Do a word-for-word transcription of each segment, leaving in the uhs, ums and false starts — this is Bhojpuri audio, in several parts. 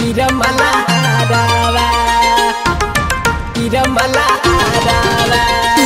Iramala Arava Iramala Arava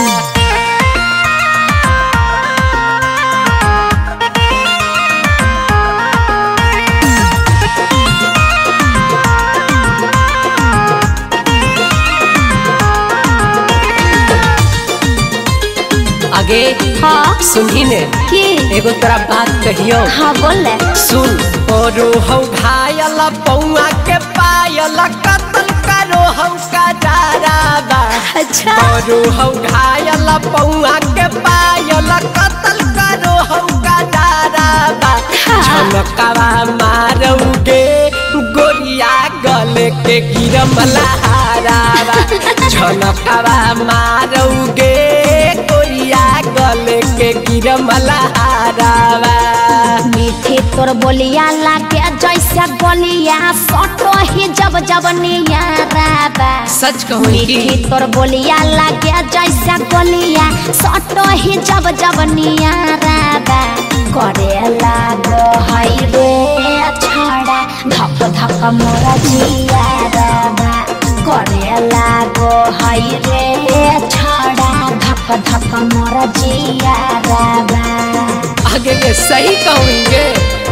आगे हाँ सुनी ने की एगो तोरा बात कहियो। हाँ बोल सुन ओरो हौ घायल पौआ के पायल कतल करो हौ का डरावा। अच्छा ओरो हौ घायल पौआ के पायल कतल करो हौ का डरावा। झनकावा मारोगे गोरिया गले के गिरमला हारावा। झनकावा मारोगे गोरिया गले के गिरमला हारावा। मीठी तोर बोलिया लागे जैसे बोलिया सटो ही जब जब नियाराबा। सच कहूँ मीठी तोर बोलिया लागे जैसे बोलिया सटो ही जब जब नियाराबा। करे लागो हाय रे छड़ा धक धक मोरा जियाराबा। करे लागो हाय रे छड़ा धक धक मोरा जियाराबा। आगे के सही कहूँगे।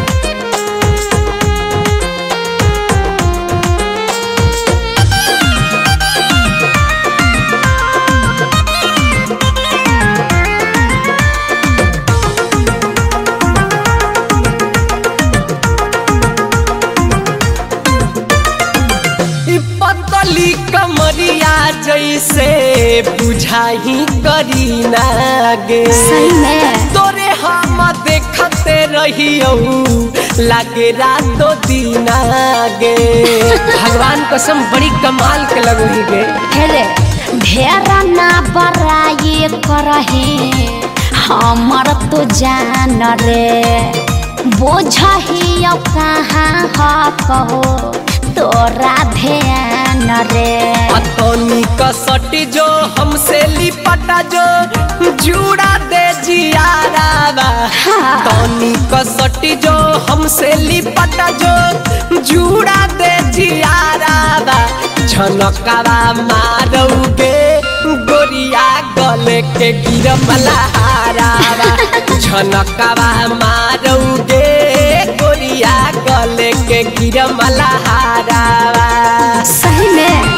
पतली कमरिया जैसे बुझाही करी नागे। सही में तोरे हम देखते रहियो लागे रातो दिन आगे। भगवान कसम बड़ी कमाल के लगही गे। हेरे ढेरा ना बराये करहे हमर तो जान रे। बोझही कहाँ ह कहो तोरा ध्यान रे। अतनी कसटी जो हमसे लिपटा जो जुड़ा दे जियारावा। हाँ। तनी कसटी जो हमसे लिपटा जो जुड़ा दे जियारावा। झनकावा मारोगे गोरिया गले के गिरमला हारावा। झनकावा मारोगे गोरिया गले के गिरमला हारावा। सही में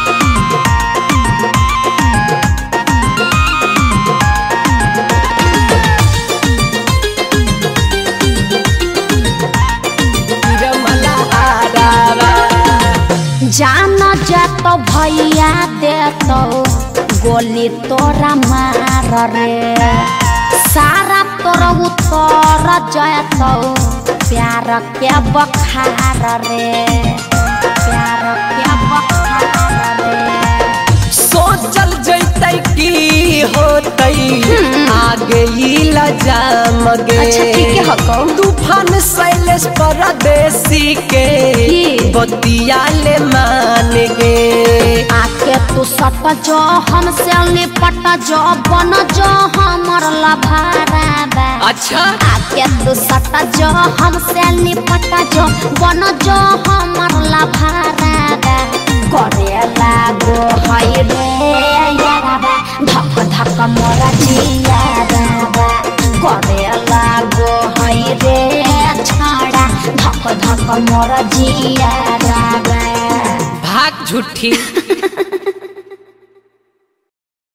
गिरमला हारावा। जान जात भैया देतो गोली तोरा मार रे। सारा तोर उतर जातो प्यार के बखार रे। प्यार के बखार रे। सोचल जैतै की होतै आगे ई लजाम गे। अच्छा ठीक है हको तूफान शैलेश परदेसी के की? बतिया ले मान गे। आके तू सट जो हमसे लिपट जो बन जो हमर लभाराबा। अच्छा आके तू सट जो हमसे लिपट जो बन जो हमर लभाराबा। करे लागो हाय रे याराबा धक धक मोरा जियाराबा। करे लागो हाय रे छड़ा धक धक मोरा जियाराबा। भाग झूठी।